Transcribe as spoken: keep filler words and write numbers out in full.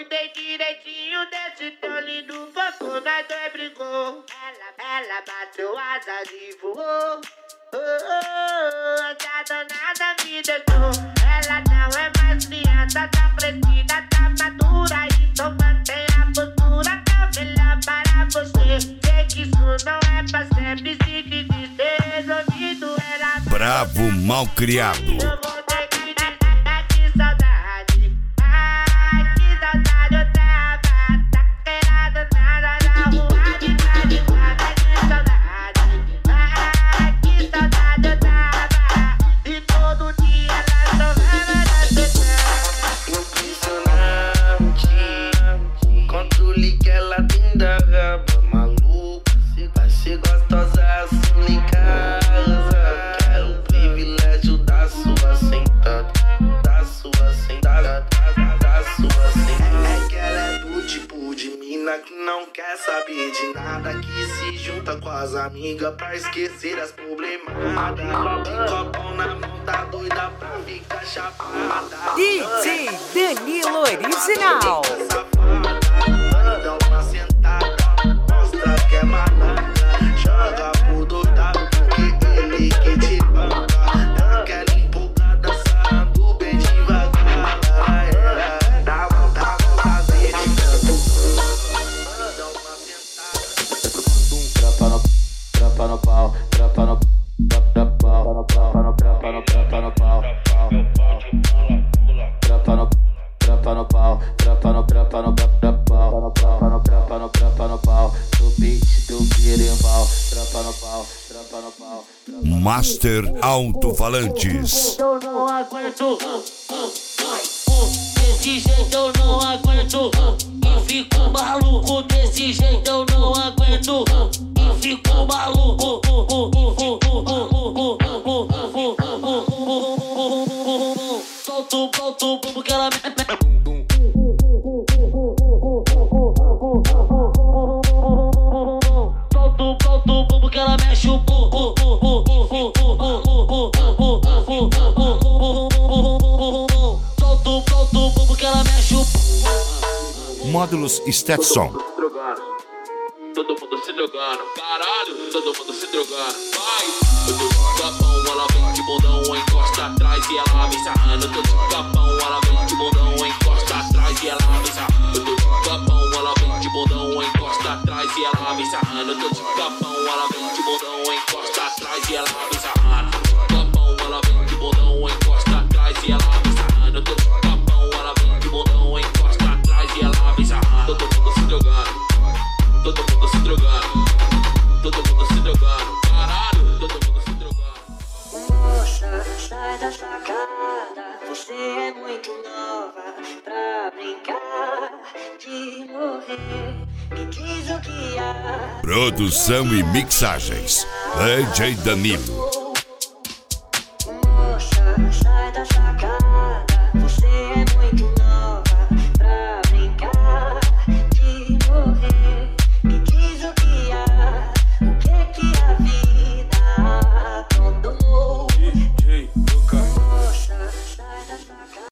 cuidei direitinho desse teu lindo corpo, nós dois brigou. Ela, ela bateu asas e voou. Oh, oh, oh, essa danada me deixou. Ela não é mais criança, tá crescida, tá madura. Então mantém a postura, tá melhor para você. Sei que isso não é pra sempre, se vive ser resolvido. Era Bravo Malcriado. eu vou ter que dar, que saudade. Ai, que saudade eu tava. Tá querendo nada na rua, de cá de casa, que saudade. Ai, que saudade eu tava. E todo dia ela só vai me Impressionante. Controle que ela tem da raba maluca. Vai ser gostosa assim em casa. Quero o privilégio da sua sentada, da sua sentada, da sua sentada. É que ela é do tipo de mina que não quer saber de nada, que se junta com as amigas pra esquecer as problemadas. De copão na mão, tá doida pra ficar chapada. D J Danilo Original. Dá uma sentada, mostra que é malandra. Joga pro doidado porque ele que te banca. Dá aquela empolgada, sarrando bem devagar. Dá vontade de tanto. Dá uma sentada. Trapa no, trapa no pau, trapa no, trapa no pau, trapa no, trapa no, trapa no pau, trapa no, trapa no pau, trapa no, trapa no, trapa no pau, trapa no, trapa no, trapa no pau, do beat do berimbau, trapa no pau, trapa no pau. Master Alto-Falantes. Eu não aguento. Desse jeito eu não aguento. E fico maluco. Desse jeito eu não aguento. E fico maluco. Solta o ponto, porque ela solta o ponto, porque ela mexe o bu. Solta o ponto, porque ela mexe o bu. Módulos Stetson. Todo mundo se drogando, caralho, todo mundo se drogando, vai. Eu tô de capão, ela vem de bundão, encosta atrás e ela me sarrando. Eu tô de capão, ela vem de bundão, encosta atrás e ela me sarrando. Eu tô de capão, ela vem de bundão, encosta atrás e ela me sarrando. Eu tô de capão, ela vem de bundão, encosta atrás e ela me sarrando. Capão, ela vem de bundão, encosta atrás e ela me sarrando. Eu tô de capão, ela vem de bundão, encosta atrás e ela me sarrando. Todo mundo se drogando. Todo mundo se drogando, todo mundo se drogando, caralho, todo mundo se drogando. Moça, sai da sacada, você é muito nova pra brincar de morrer. Me diz o que há. Produção e mixagens D J Danilo.